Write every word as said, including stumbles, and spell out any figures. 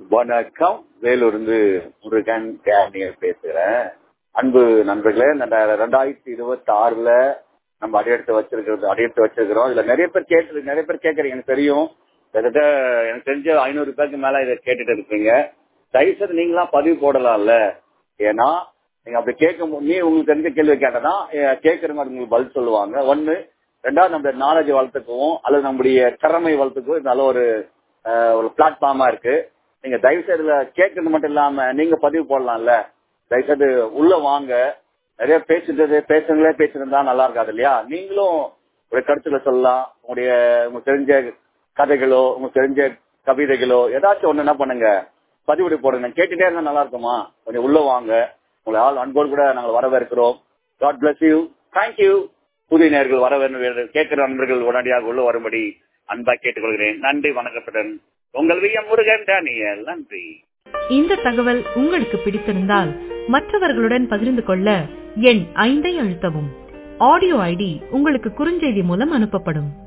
வணக்கம், வேலூர்ந்து முருகன் டேனியல் பேசுகிறேன். அன்பு நண்பர்களே, இந்த ரெண்டாயிரத்தி இருபத்தி ஆறுல நம்ம அடியெடுத்து வச்சிருக்கிறது அடியெடுத்து வச்சிருக்கிறோம். இதுல நிறைய பேர் கேட்டு நிறைய பேர் கேட்கறீங்க, எனக்கு தெரியும். கிட்டத்தட்ட எனக்கு தெரிஞ்ச ஐநூறு பேருக்கு மேல இதை கேட்டுட்டு இருக்கீங்க. தயவுசெய்து நீங்களாம் பதிவு போடலாம்ல. ஏன்னா நீங்க அப்படி கேட்கும் நீ உங்களுக்கு தெரிஞ்ச கேள்வி கேட்டனா கேட்கறவங்க உங்களுக்கு பதில் சொல்லுவாங்க. ஒண்ணு. ரெண்டாவது, நம்மளுடைய நாலேஜ் வளர்த்துக்குவோம் அல்லது நம்முடைய திறமை வளர்த்துக்குவோம். இது நல்ல ஒரு ஒரு பிளாட்ஃபார்மா இருக்கு. நீங்க தயவுசெய்து கேட்கறது மட்டும் இல்லாம நீங்க பதிவு போடலாம்ல. தயவுசெய்து உள்ள வாங்க. நிறைய பேசுறது பேசுறங்களே பேசுறதா நல்லா இருக்காது இல்லையா? நீங்களும் ஒரு கருத்துல சொல்லலாம். உங்களுடைய உங்களுக்கு தெரிஞ்ச கதைகளோ உங்களுக்கு தெரிஞ்ச கவிதைகளோ ஏதாச்சும் ஒண்ணு என்ன பண்ணுங்க, பதிவிடு போடுங்க. கேட்டுட்டே இருந்தா நல்லா இருக்குமா? கொஞ்சம் உள்ள வாங்க. உங்களை ஆள் அன்போடு கூட நாங்கள் வரவேற்கிறோம். God bless you. தேங்க்யூ. புதிய நேர்கள் வர கேட்கிற நண்பர்கள் உடனடியாக உள்ள வரும்படி அன்பா கேட்டுக்கொள்கிறேன். நன்றி, வணக்கத்துடன் உங்கள் வி எம் முருகன் டேனியல். நன்றி. இந்த தகவல் உங்களுக்கு பிடித்திருந்தால் மற்றவர்களுடன் பகிர்ந்து கொள்ள எண் ஐந்தை அழுத்தவும். ஆடியோ ஐடி உங்களுக்கு குறுஞ்செய்தி மூலம் அனுப்பப்படும்.